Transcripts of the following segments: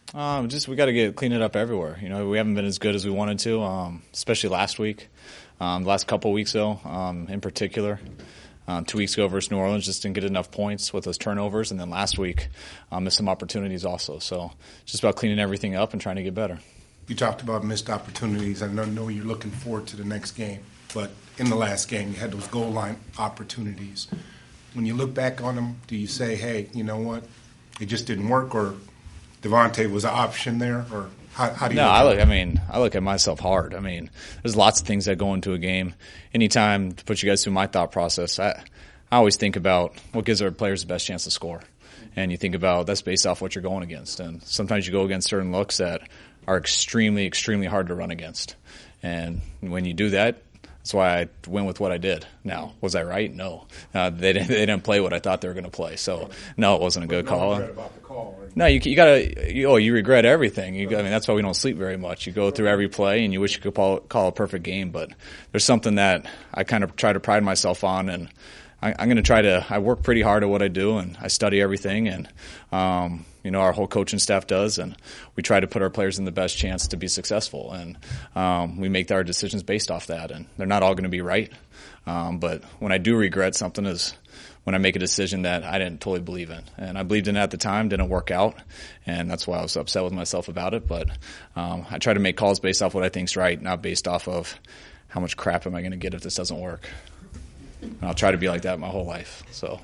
We got to clean it up everywhere. We haven't been as good as we wanted to, especially last week. The last couple weeks, though, in particular. 2 weeks ago versus New Orleans, just didn't get enough points with those turnovers. And then last week, missed some opportunities also. So just about cleaning everything up and trying to get better. You talked about missed opportunities. I know you're looking forward to the next game. But in the last game, you had those goal line opportunities. When you look back on them, do you say, hey, you know what, it just didn't work, or Devontae was an option there, or how do you I look at myself hard. There's lots of things that go into a game. Anytime, to put you guys through my thought process, I always think about what gives our players the best chance to score. And you think about that's based off what you're going against. And sometimes you go against certain looks that are extremely, extremely hard to run against. And when you do that, that's why I went with what I did. Now, was I right? No. They didn't play what I thought they were going to play. So, no, it wasn't a good call. About the call, right? No, you regret everything. That's why we don't sleep very much. You go through every play and you wish you could call a perfect game. But there's something that I kind of try to pride myself on, and I'm going to I work pretty hard at what I do, and I study everything, and our whole coaching staff does, and we try to put our players in the best chance to be successful, and we make our decisions based off that, and they're not all going to be right. But when I do regret something is when I make a decision that I didn't totally believe in, and I believed in it at the time, didn't work out, and that's why I was upset with myself about it. But I try to make calls based off what I think's right, not based off of how much crap am I going to get if this doesn't work. And I'll try to be like that my whole life. So.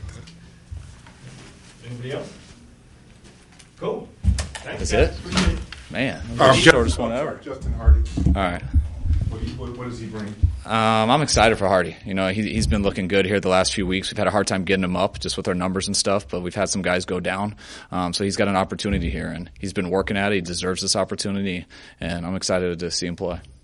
Anybody else? Cool. Thanks, That's guys. it? Man, the shortest one ever. Justin Hardy. All right. What does he bring? I'm excited for Hardy. He's been looking good here the last few weeks. We've had a hard time getting him up just with our numbers and stuff, but we've had some guys go down. So he's got an opportunity here, and he's been working at it. He deserves this opportunity, and I'm excited to see him play.